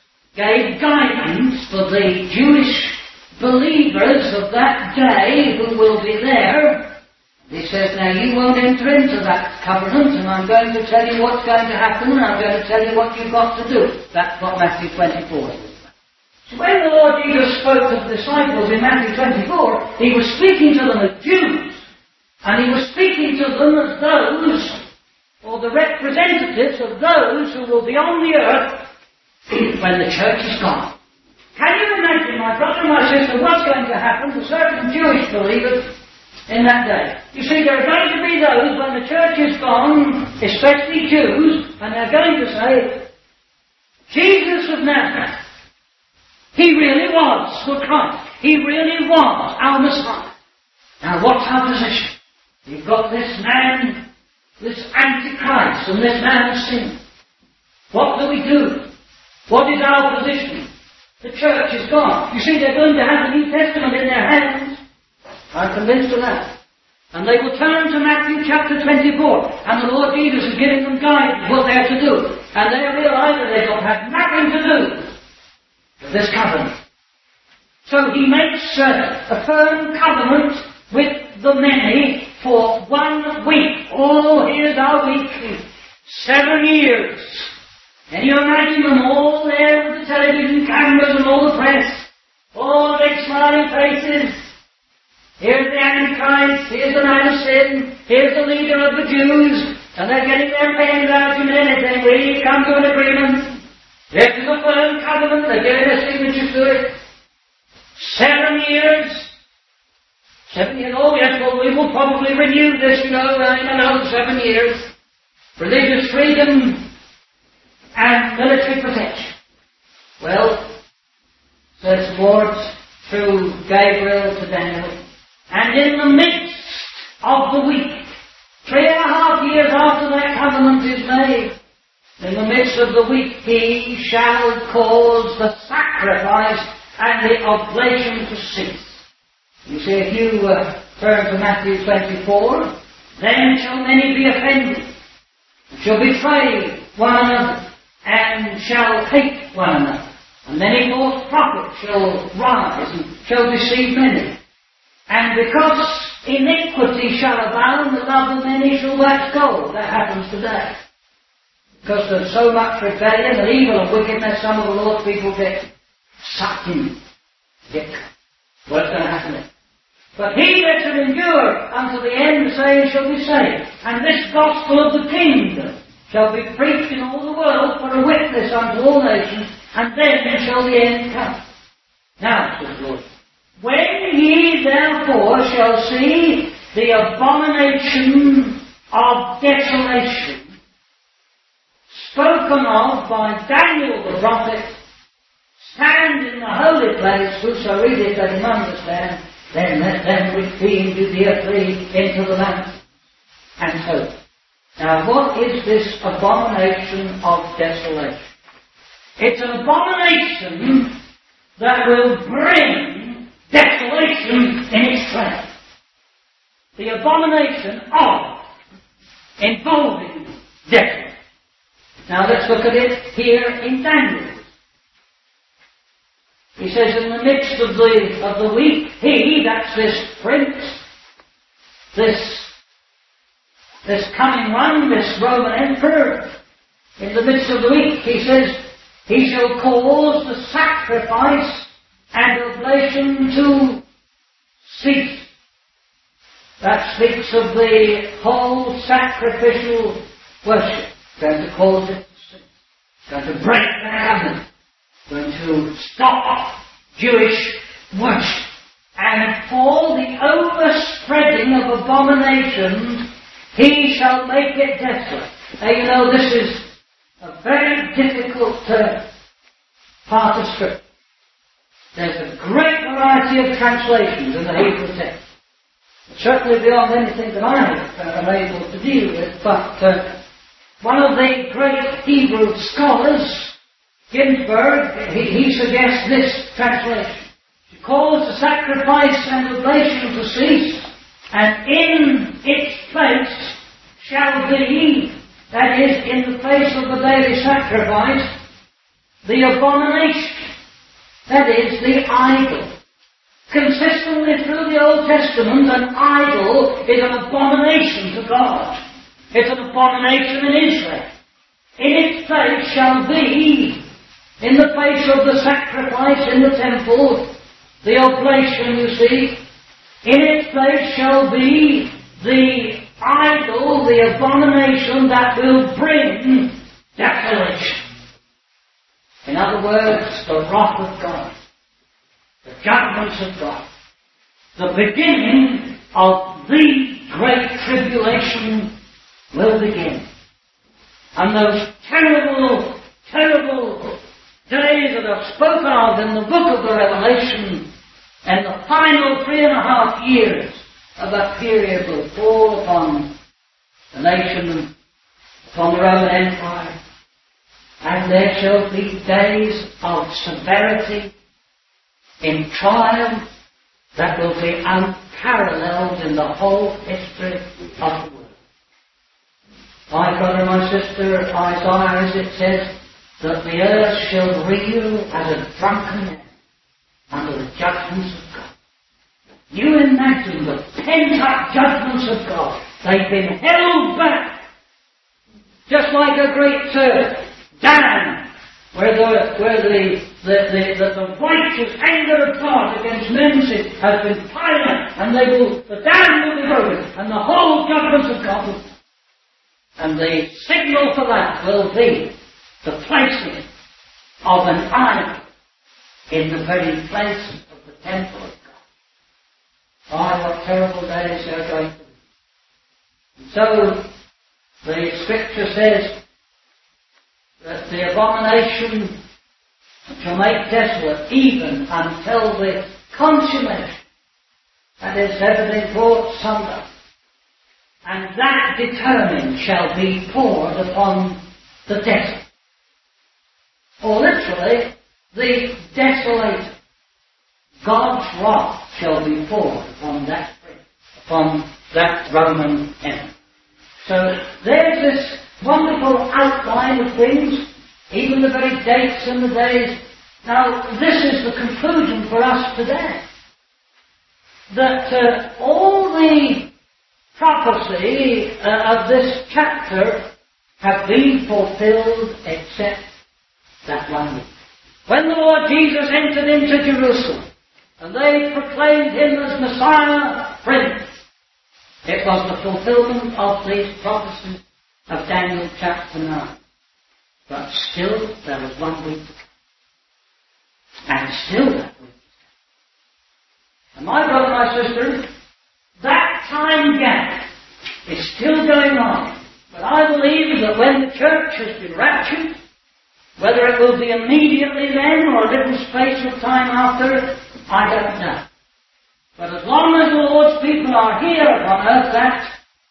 gave guidance for the Jewish believers of that day who will be there. He says, now you won't enter into that covenant, and I'm going to tell you what's going to happen, and I'm going to tell you what you've got to do. That's what Matthew twenty-four is. So when the Lord Jesus spoke to the disciples in Matthew twenty-four, he was speaking to them as Jews, and he was speaking to them as those, or the representatives of those who will be on the earth when the church is gone. Can you imagine, my brother and my sister, what's going to happen to certain Jewish believers in that day? You see, there are going to be those when the church is gone, especially Jews, and they're going to say, Jesus of Nazareth, he really was the Christ. He really was our Messiah. Now what's our position? You've got this man, this Antichrist, and this man of sin. What do we do? What is our position? The church is gone. You see, they're going to have the New Testament in their hands. I'm convinced of that. And they will turn to Matthew chapter twenty-four, and the Lord Jesus is giving them guidance what they're to do. And they realize that they've had nothing to do with this covenant. So he makes uh, a firm covenant with the many for one week. Oh, here's our week. Seven years. Can you imagine them all there with the television cameras and all the press? All the big smiling faces. Here's the Antichrist, here's the man of sin, here's the leader of the Jews, and they're getting their pens out in anything. We come to an agreement. This is a firm covenant. They gave their signatures to it. Seven years. Seven years. Oh, yes, well, we will probably renew this, you know, in another seven years. Religious freedom and military protection. Well, says the Lord through Gabriel to Daniel, and in the midst of the week, three and a half years after that covenant is made, in the midst of the week, he shall cause the sacrifice and the oblation to cease. You see, if you uh, turn to Matthew twenty-four, then shall many be offended, shall betray one another, and shall hate one another. And many false prophets shall rise and shall deceive many. And because iniquity shall abound, the love of many shall wax cold. That happens today. Because there's so much rebellion and evil and wickedness, some of the Lord's people get sucked in. Get what's going to happen then? But he that shall endure unto the end, the same shall be saved. And this gospel of the kingdom shall be preached in all the world for a witness unto all nations, and then shall the end come. Now, says the Lord, when ye therefore shall see the abomination of desolation spoken of by Daniel the prophet, stand in the holy place, whoso readeth let him understand, then let them which be in Judea flee into the mountains. And so, now what is this abomination of desolation? It's an abomination that will bring desolation in its train. The abomination of involving desolation. Now let's look at it here in Daniel. He says, in the midst of the of the week, he, that's this prince, this this coming one, this Roman emperor, in the midst of the week, he says, he shall cause the sacrifice and oblation to cease. That speaks of the whole sacrificial worship. Going to cause it to cease. Going to break the covenant. Going to stop Jewish worship. And for the overspreading of abominations, he shall make it desolate. Now you know this is a very difficult uh, part of Scripture. There's a great variety of translations in the Hebrew text. Certainly beyond anything that I am able to deal with, but uh, one of the great Hebrew scholars, Ginsburg, he, he suggests this translation. She calls the sacrifice and oblation to cease, and in its place shall be, that is, in the place of the daily sacrifice, the abomination, that is, the idol. Consistently through the Old Testament, an idol is an abomination to God. It's an abomination in Israel. In its place shall be, in the place of the sacrifice in the temple, the oblation, you see, in its place shall be the idol, the abomination that will bring desolation. In other words, the wrath of God, the judgments of God, the beginning of the great tribulation will begin. And those terrible, terrible days that are spoken of in the book of the Revelation, and the final three and a half years of that period will fall upon the nation, upon the Roman Empire, and there shall be days of severity in triumph that will be unparalleled in the whole history of the world. My brother, my sister, Isaiah, as it says, that the earth shall reel as a drunken man under the judgments of God. You imagine the pent-up judgments of God. They've been held back. Just like a great uh, dam, where the where the the, the, the, the righteous anger of God against men's sin has been piled up, and they will the dam will be broken, and the whole judgments of God will. And the signal for that will be the placing of an idol in the very place of the temple of God. Oh, what terrible days they are going to be. And so, the Scripture says that the abomination shall make desolate even until the consummation, that is, everything brought sunder, and that determined shall be poured upon the desert. Or literally, the desolator. God's wrath shall be poured upon that upon that Roman Empire. So there's this wonderful outline of things, even the very dates and the days. Now, this is the conclusion for us today. That uh, all the prophecy uh, of this chapter have been fulfilled except that one week. When the Lord Jesus entered into Jerusalem, and they proclaimed Him as Messiah, Prince, it was the fulfillment of these prophecies of Daniel chapter nine. But still, there was one week to come. And still that week to come. And my brother, my sister, that time gap is still going on. But I believe that when the church has been raptured, whether it will be immediately then or a little space of time after, I don't know. But as long as the Lord's people are here upon earth, that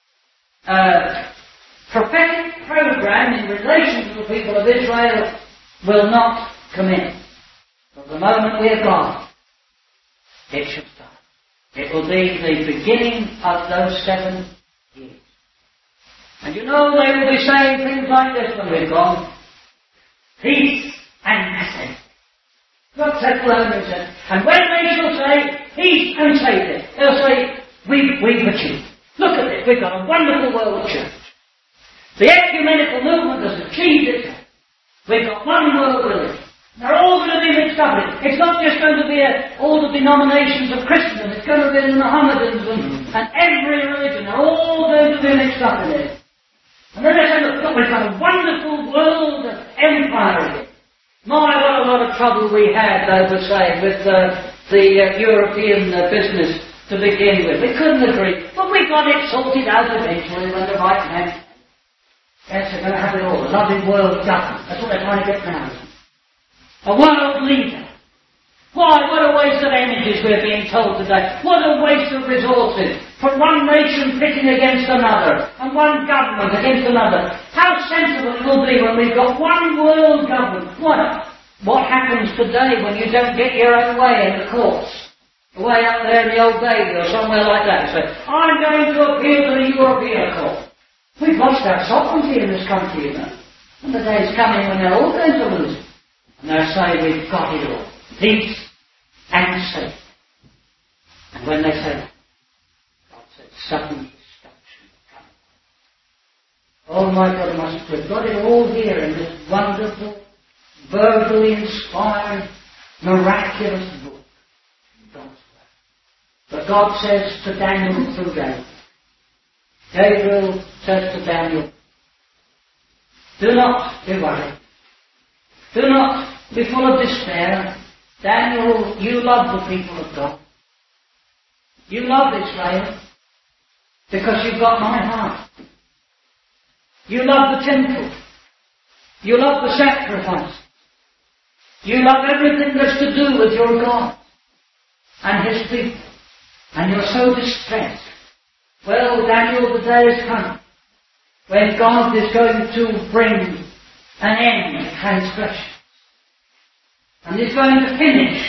uh, prophetic program in relation to the people of Israel will not commence. But the moment we are gone, it shall start. It will be the beginning of those seven years. And you know they will be saying things like this when we're gone. Peace and safety. What's that word they said? And when they shall say peace and safety, they'll say, we, we've achieved. Look at this, we've got a wonderful world church. The ecumenical movement has achieved it. We've got one world religion. They're all going to be mixed up in it. It's not just going to be a, all the denominations of Christendom. It's going to be the Mohammedans and, and every religion. They're all going to be mixed up in it. And then they say, look, look, we've got a wonderful world empire here. My, what a lot of trouble we had, they would say, with uh, the uh, European uh, business to begin with. We couldn't agree. But we got it sorted out eventually when the right man. Yes, they're going to have it all. A loving world government. That's what they're trying to get now. A world leader. Why, what a waste of energies we're being told today. What a waste of resources. From one nation pitting against another. And one government against another. How sensible it will be when we've got one world government. What, what happens today when you don't get your own way in the courts? Way up there in the Old Bailey or somewhere like that. So, I'm going to appeal to the European court. We've lost our sovereignty in this country, you know. And the day's coming when they're all going to lose it. And they'll say, we've got it all. Peace and safety. And when they say that, God said, sudden destruction coming. Oh, my brother, my sister, we've got it all here in this wonderful, verbally inspired, miraculous book. God's word. But God says to Daniel through Gabriel, Gabriel says to Daniel, do not be worried. Do not be full of despair. Daniel, you love the people of God. You love Israel because you've got my heart. You love the temple. You love the sacrifice. You love everything that's to do with your God and His people. And you're so distressed. Well, Daniel, the day is coming when God is going to bring an end to transgression. And He's going to finish.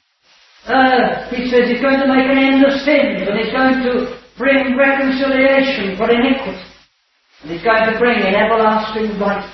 Uh, he says He's going to make an end of sins, and He's going to bring reconciliation for iniquity. And He's going to bring an everlasting righteousness.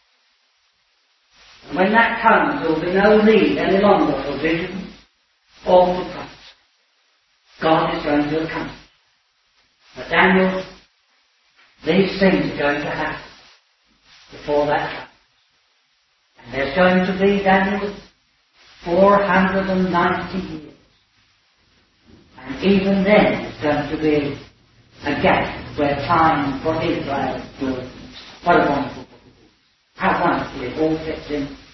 And when that comes, there will be no need any longer for vision or for prophecy. God is going to accomplish. But Daniel, these things are going to happen before that comes. And there's going to be, Daniel, four hundred ninety years. And even then there's going to be a gap where time for Israel will. What a wonderful book it is. How wonderfully it all fits in